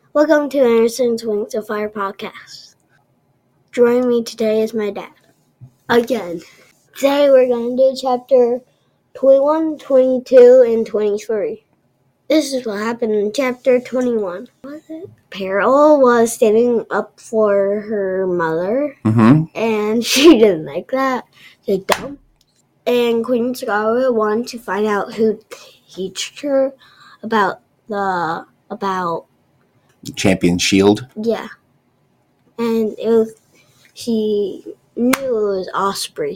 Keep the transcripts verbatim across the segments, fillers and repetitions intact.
Welcome to Anderson's Wings of Fire podcast. Joining me today is my dad. Again. Today we're going to do chapter twenty-one, twenty-two, and twenty-three. This is what happened in chapter twenty-one. Was it? Peril was standing up for her mother, mm-hmm. and she didn't like that. She's dumb. And Queen Scarlet wanted to find out who teached her about the about Champion Shield. Yeah. And it was, she knew it was Osprey.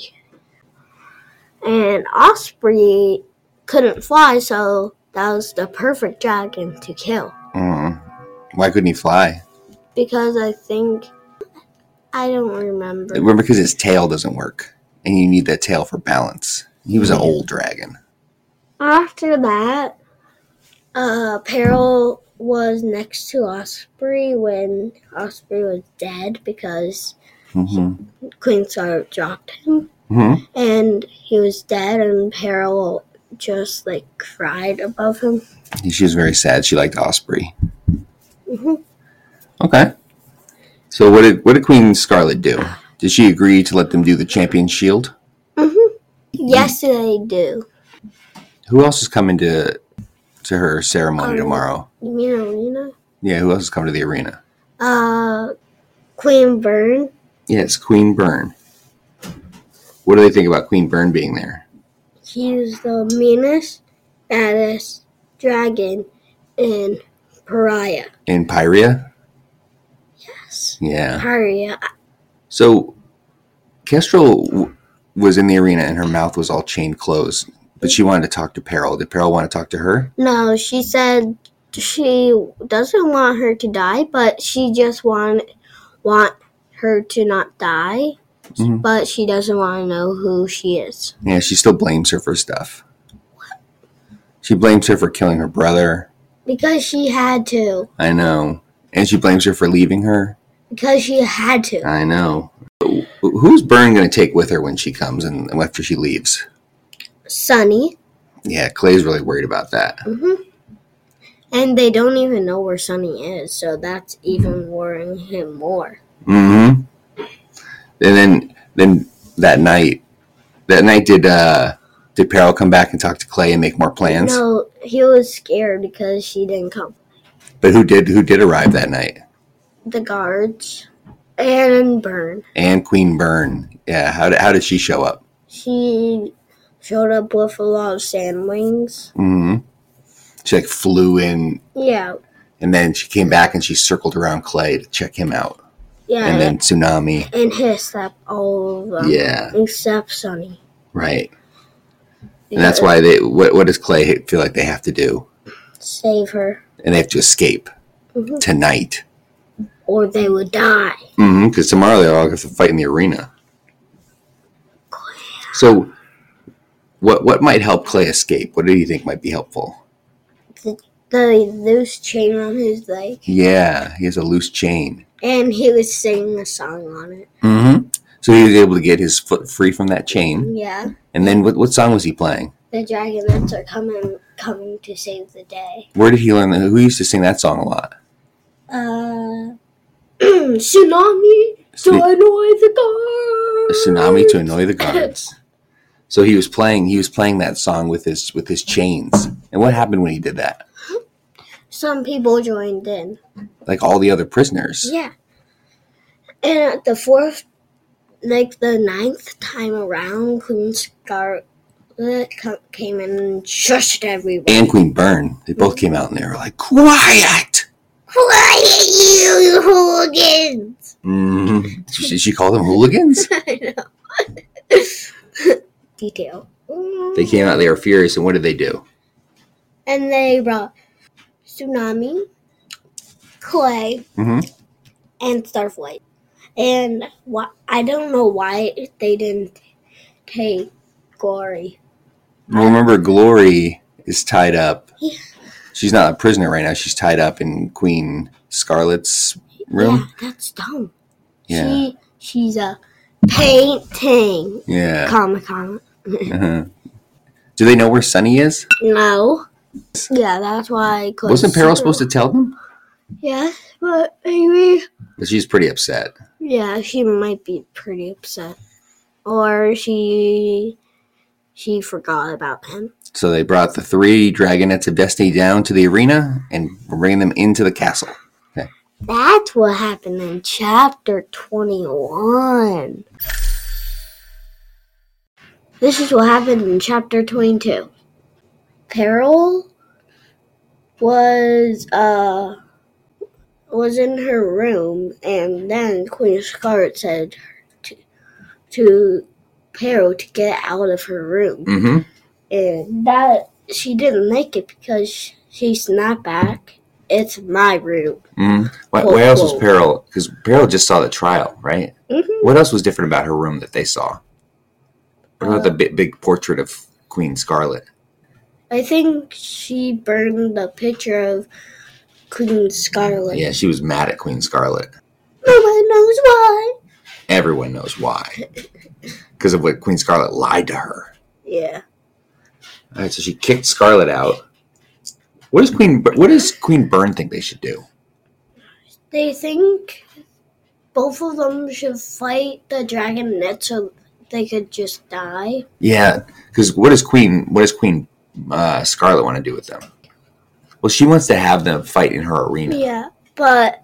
And Osprey couldn't fly, so that was the perfect dragon to kill. Mm. Why couldn't he fly? Because I think, I don't remember. Remember, because his tail doesn't work, and you need that tail for balance. He was an old dragon. After that, uh, Peril was next to Osprey when Osprey was dead because mm-hmm. Queen Scarlet dropped him. Mm-hmm. And he was dead, and Peril just, like, cried above him. She was very sad. She liked Osprey. Mm-hmm. Okay. So what did what did Queen Scarlet do? Did she agree to let them do the Champion Shield? Mm-hmm. Yes, they do. Who else is coming to to her ceremony um, tomorrow? You mean arena? Yeah, who else is coming to the arena? Uh, Queen Byrne. Yes, Queen Byrne. What do they think about Queen Byrne being there? She's the meanest, baddest dragon in Pariah. In Pyria? Yes. Yeah. Pariah. So, Kestrel w- was in the arena and her mouth was all chained closed, but she wanted to talk to Peril. Did Peril want to talk to her? No, she said she doesn't want her to die, but she just want want her to not die. Mm-hmm. But she doesn't want to know who she is. Yeah, she still blames her for stuff. What? She blames her for killing her brother. Because she had to. I know. And she blames her for leaving her. Because she had to. I know. Who's Byrne going to take with her when she comes and after she leaves? Sunny. Yeah, Clay's really worried about that. Mm-hmm. And they don't even know where Sunny is, so that's even worrying him more. Mm-hmm. And then, then that night, that night did uh, did Peril come back and talk to Clay and make more plans? No, he was scared because she didn't come. But who did? Who did arrive that night? The guards and Byrne. And Queen Byrne. Yeah. How did how did she show up? She showed up with a lot of sand wings. Mm-hmm. She like flew in. Yeah. And then she came back and she circled around Clay to check him out. Yeah, and then Tsunami. And hissed at all of them. Yeah. Except Sunny. Right. And that's why they, what, what does Clay feel like they have to do? Save her. And they have to escape mm-hmm. tonight. Or they would die. Mm-hmm, because tomorrow they're all going to fight in the arena. Clay. So, what what might help Clay escape? What do you think might be helpful? The, the loose chain on his leg. Yeah, he has a loose chain. And he was singing a song on it. Mm-hmm. So he was able to get his foot free from that chain. Yeah. And then what what song was he playing? The Dragonets are coming coming to save the day. Where did he learn that? Who used to sing that song a lot? Uh, Tsunami to annoy the guards. Tsunami to annoy the guards. So he was playing he was playing that song with his with his chains. And what happened when he did that? Some people joined in. Like all the other prisoners. Yeah. And at the fourth, like the ninth time around, Queen Scarlet came in and shushed everybody. And Queen Byrne. They both came out and they were like, quiet! Quiet, you hooligans! Mm-hmm. Did she call them hooligans? I know. Detail. They came out, they were furious, and what did they do? And they brought Tsunami, Clay, mm-hmm. and Starflight. And wh- I don't know why they didn't take Glory. Well, remember, Glory is tied up. Yeah. She's not a prisoner right now. She's tied up in Queen Scarlet's room. Yeah, that's dumb. Yeah. She, she's a painting. Yeah. Comic Con. uh-huh. Do they know where Sunny is? No. Yeah, that's why. Wasn't Peril supposed to tell them? Yeah, but maybe. But she's pretty upset. Yeah, she might be pretty upset, or she she forgot about him. So they brought the three Dragonets of Destiny down to the arena and bringing them into the castle. Okay. That's what happened in chapter twenty-one. This is what happened in chapter twenty-two. Peril was uh was in her room, and then Queen Scarlet said to, to Peril to get out of her room. Mm-hmm. And that she didn't like it because she snapped back. It's my room. Mm-hmm. Why, Quote, why else was quote. Peril? Because Peril just saw the trial, right? Mm-hmm. What else was different about her room that they saw? What about Uh, the big, big portrait of Queen Scarlet? I think she burned the picture of Queen Scarlet. Yeah, she was mad at Queen Scarlet. Nobody knows why. Everyone knows why. Because of what Queen Scarlet lied to her. Yeah. All right, so she kicked Scarlet out. What does Queen What does Queen Byrne think they should do? They think both of them should fight the Dragonet so they could just die. Yeah, because what does Queen What does Queen uh, Scarlet want to do with them? Well, she wants to have them fight in her arena. Yeah, but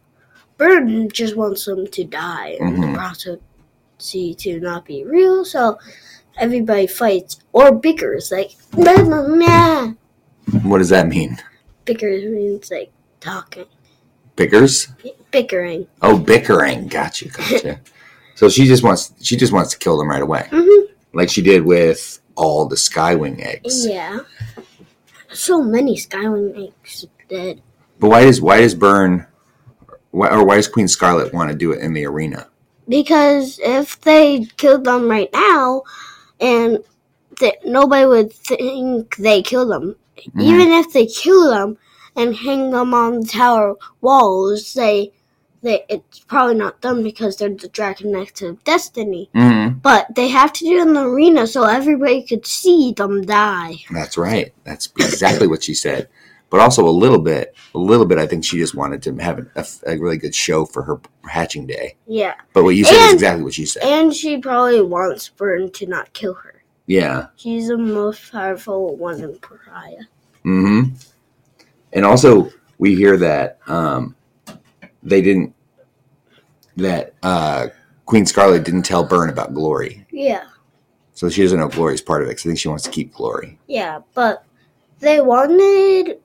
Byrne just wants them to die and Mhm. the prophecy to not be real, so everybody fights or bickers, like, nah, nah, nah. What does that mean? Bickers means, like, talking. Bickers? Bickering. Oh, bickering. Gotcha, gotcha. So she just wants she just wants to kill them right away, Mm-hmm. like she did with all the Skywing eggs. Yeah. So many Skywing eggs dead. But why does why does Byrne why, or why does Queen Scarlet want to do it in the arena? Because if they killed them right now, and th- nobody would think they killed them. Mm-hmm. Even if they kill them and hang them on the tower walls, they, they it's probably not done because they're the Dragonets of Destiny. Mm-hmm. But they have to do it in the arena so everybody could see them die. That's right. That's exactly what she said. But also a little bit, a little bit. I think she just wanted to have a, a really good show for her hatching day. Yeah. But what you said is And- exactly what she said. And she probably wants Byrne to not kill her. Yeah. She's the most powerful one in Pariah. Mm-hmm. And also, we hear that um, they didn't, that uh, Queen Scarlet didn't tell Byrne about Glory. Yeah. So she doesn't know Glory's part of it, because I think she wants to keep Glory. Yeah, but they wanted,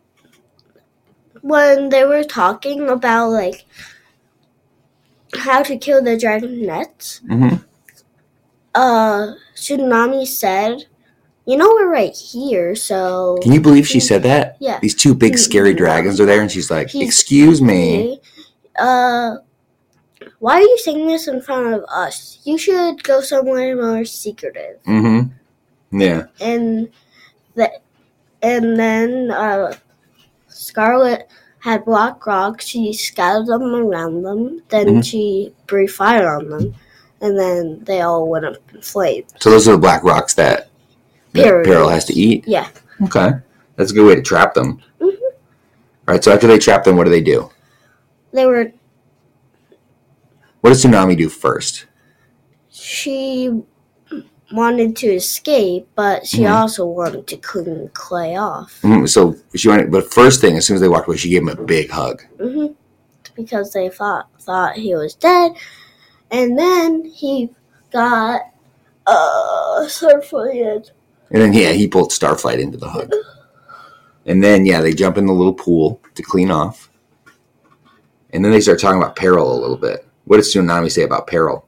when they were talking about, like, how to kill the Dragonets, Mm-hmm. uh, Tsunami said, you know, we're right here, so... Can you believe she said that? Yeah. These two big scary dragons are there, and she's like, He's- excuse me. Uh, why are you saying this in front of us? You should go somewhere more secretive. Mm-hmm. Yeah. And that, and then uh, Scarlet had black rocks. She scattered them around them. Then Mhm. she breathed fire on them, and then they all went up in flames. So those are the black rocks that, that Peril Peril has to eat? Yeah. Okay. That's a good way to trap them. Mhm. All right, so after they trap them, what do they do? They were. What does Tsunami do first? She wanted to escape, but she Mhm. also wanted to clean Clay off. Mm, so she went, but first thing, as soon as they walked away, she gave him a big hug. hmm Because they thought thought he was dead, and then he got uh surflighted. And then, yeah, he pulled Starflight into the hug. And then, yeah, they jump in the little pool to clean off. And then they start talking about Peril a little bit. What does Tsunami say about Peril?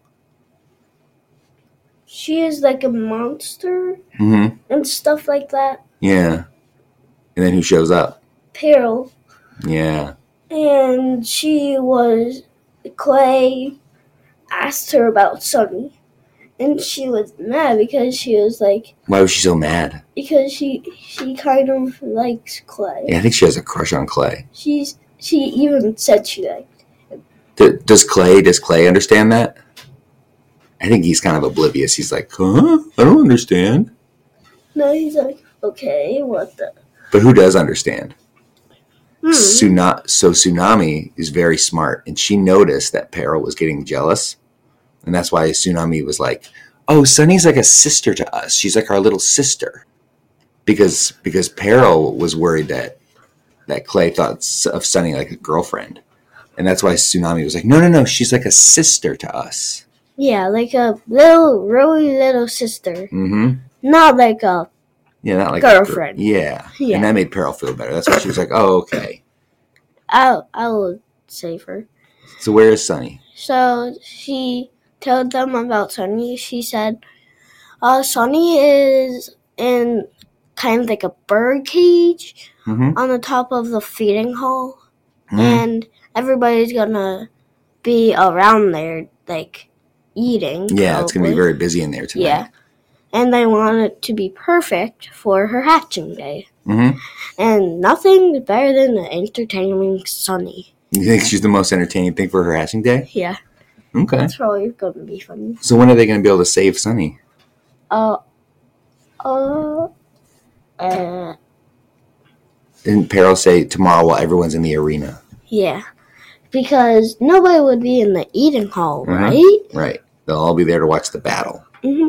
She is like a monster Mm-hmm. and stuff like that. Yeah. And then who shows up? Peril. Yeah. And she was, Clay asked her about Sunny. And she was mad because she was like, Why was she so mad? because she she kind of likes Clay. Yeah, I think she has a crush on Clay. She's She even said she liked. D- does Clay, does Clay understand that? I think he's kind of oblivious. He's like, huh? I don't understand. No, he's like, okay, what the? But who does understand? Hmm. Tsuna- so Tsunami is very smart, and she noticed that Peril was getting jealous, and that's why Tsunami was like, "Oh, Sunny's like a sister to us. She's like our little sister," because because Peril was worried that that Clay thought of Sunny like a girlfriend, and that's why Tsunami was like, "No, no, no. She's like a sister to us." Yeah, like a little, really little sister. Mm-hmm. Not like a Yeah, not like girlfriend. A, yeah. Yeah. And that made Peril feel better. That's why she was like, "Oh, okay." I I will save her. So where is Sunny? So she told them about Sunny. She said, uh, Sunny is in kind of like a bird cage Mm-hmm. on the top of the feeding hall. Mm-hmm. And everybody's gonna be around there, like, eating. Yeah, it's going to be probably. very busy in there tonight. Yeah. And they want it to be perfect for her hatching day. Mm-hmm. And nothing better than an entertaining Sunny. You think she's the most entertaining thing for her hatching day? Yeah. Okay. That's probably going to be funny. So when are they going to be able to save Sunny? Uh, uh, uh, Didn't Peril say tomorrow while everyone's in the arena? yeah. Because nobody would be in the eating hall, Mhm. right? Right. They'll all be there to watch the battle. Mm-hmm.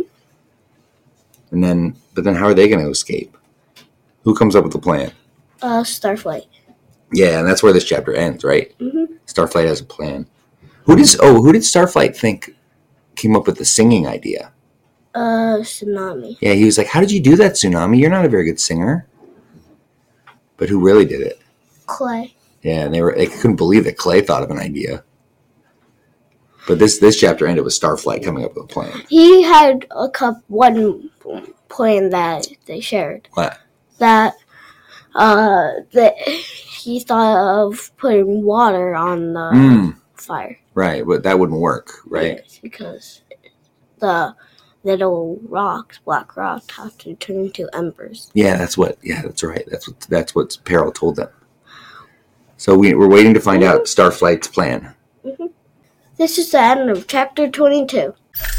And then, but then how are they going to escape? Who comes up with the plan? Uh, Starflight. Yeah, and that's where this chapter ends, right? Mm-hmm. Starflight has a plan. Who did, oh, who did Starflight think came up with the singing idea? Uh, Tsunami. Yeah, he was like, "How did you do that, Tsunami? You're not a very good singer." But who really did it? Clay. Yeah, and they were they couldn't believe that Clay thought of an idea. But this this chapter ended with Starflight coming up with a plan. He had a cup one plan that they shared. What? That uh that he thought of putting water on the Mm, fire. right, but that wouldn't work, right? Yes, because the little rocks, black rocks, have to turn into embers. Yeah, that's what. Yeah, that's right. That's what that's what Peril told them. So we, we're waiting to find out Starflight's plan. Mm-hmm. This is the end of chapter twenty-two.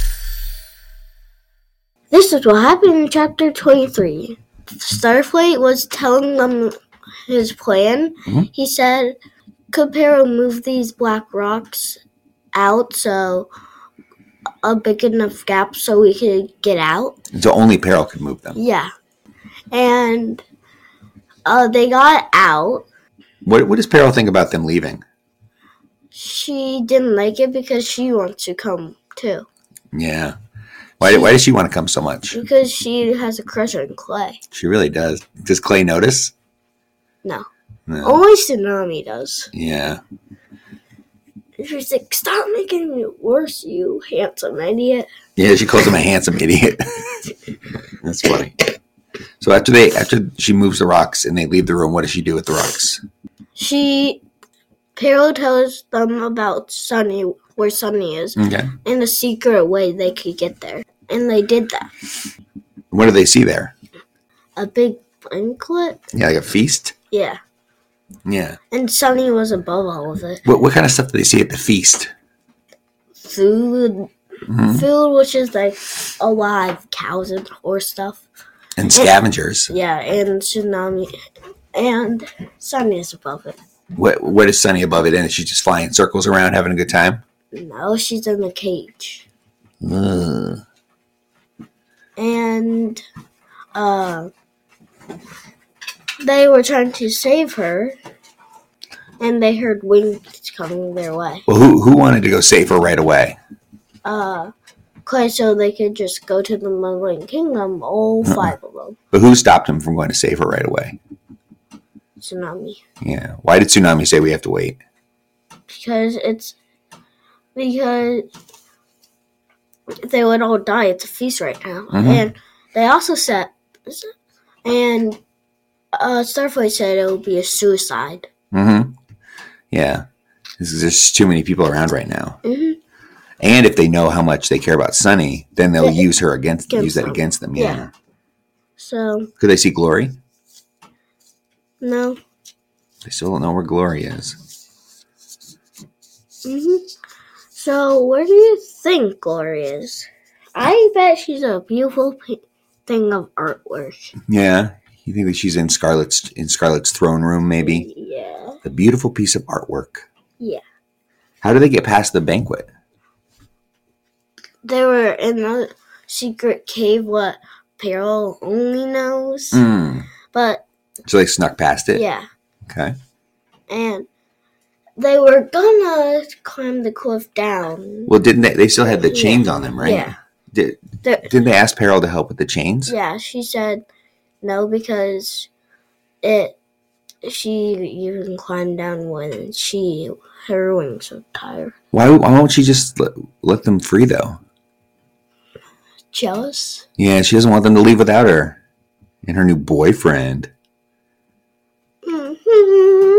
This is what happened in chapter twenty-three. Starflight was telling them his plan. Mm-hmm. He said, could Peril move these black rocks out so a big enough gap so we could get out? So only Peril could move them. Yeah. And uh, they got out. What what does Peril think about them leaving? She didn't like it because she wants to come too. Yeah. Why why does she want to come so much? Because she has a crush on Clay. She really does. Does Clay notice? No. No. Only Tsunami does. Yeah. She's like, stop making it worse, you handsome idiot. Yeah, she calls him a handsome idiot. That's funny. So after they after she moves the rocks and they leave the room, what does she do with the rocks? She, Peril tells them about Sunny, where Sunny is, Okay. and a secret way they could get there. And they did that. What do they see there? A big banquet? Yeah, like a feast? Yeah. Yeah. And Sunny was above all of it. What what kind of stuff do they see at the feast? Food. Mm-hmm. Food, which is like alive cows and horse stuff. And scavengers. Yeah, and Tsunami. And Sunny is above it. What what is Sunny above it in? Is she just flying circles around having a good time? No, she's in the cage. Ugh. And uh, they were trying to save her, and they heard wings coming their way. Well, who who wanted to go save her right away? Uh, Clay, so they could just go to the Muddling Kingdom, all Uh-uh. five of them. But who stopped him from going to save her right away? Tsunami. Yeah. Why did Tsunami say we have to wait? Because it's because they would all die. It's a feast right now. Mhm. And they also said, and uh, Starflight said it would be a suicide. Mm-hmm. Yeah. There's just too many people around right now. Mm-hmm. And if they know how much they care about Sunny, then they'll Yeah, use her against, against use that them. against them. Yeah. Yeah. So, Could they see Glory? no. They still don't know where Glory is. Mm-hmm. So, where do you think Glory is? I bet she's a beautiful p- thing of artwork. Yeah. You think that she's in Scarlet's in Scarlet's throne room, maybe? Yeah. The beautiful piece of artwork. Yeah. How did they get past the banquet? They were in a secret cave, what Peril only knows. Mm. But So they snuck past it? yeah. Okay. And they were gonna climb the cliff down. Well, didn't they? They still had the chains yeah. on them, right? Yeah. Did, They're, didn't they ask Peril to help with the chains? yeah, she said no because it. She even climbed down when she her wings were tired. Why, why won't she just let, let them free, though? Jealous? Yeah, she doesn't want them to leave without her. And her new boyfriend. Mm-hmm.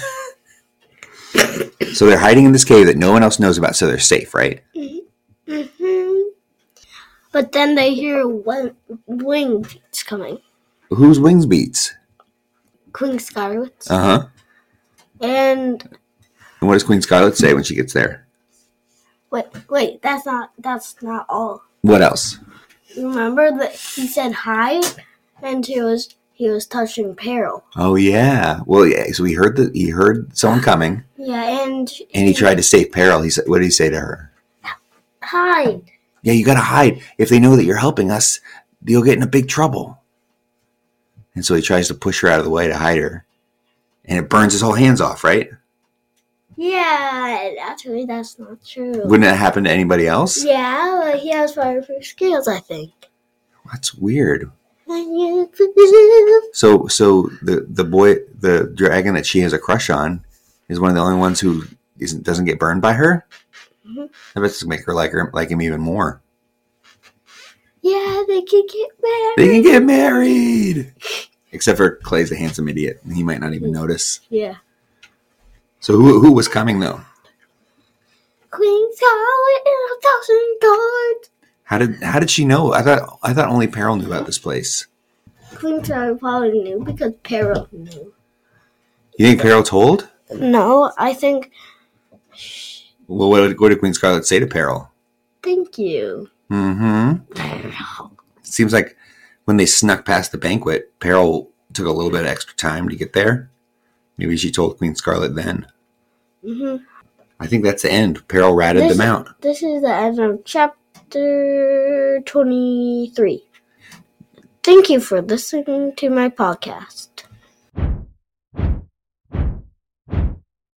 So they're hiding in this cave that no one else knows about, so they're safe, right? Mm-hmm. But then they hear wing, wing beats coming. Whose wings beats? Queen Scarlet's. Uh-huh. And And what does Queen Scarlet say when she gets there? wait, wait, that's not that's not all. What else? Remember that he said hi, and he was he was touching Peril. Oh, yeah. Well, yeah, so he heard the, he heard someone coming, Yeah, and and he tried to save Peril. He said, what did he say to her? hide. Yeah, you gotta hide. If they know that you're helping us, you'll get in a big trouble. And so he tries to push her out of the way to hide her. And it burns his whole hands off, right? Yeah, actually, that's not true. Wouldn't that happen to anybody else? Yeah, but he has fireproof scales, I think. That's weird. And you So so the, the boy, the dragon that she has a crush on is one of the only ones who isn't doesn't get burned by her? Mhm. I bet this will make her like her like him even more. Yeah, they can get married. They can get married! Except for Clay's a handsome idiot. And he might not even notice. Yeah. So who who was coming, though? Queen Scarlet in a thousand cards. How did how did she know? I thought I thought only Peril knew about this place. Queen Scarlet probably knew because Peril knew. You think Peril told? No, I think. Well, what did, what did Queen Scarlet say to Peril? Thank you. Mm-hmm. Seems like when they snuck past the banquet, Peril took a little bit of extra time to get there. Maybe she told Queen Scarlet then. Mm-hmm. I think that's the end. Peril ratted This, them out. This is the end of chapter twenty-three. Thank you for listening to my podcast.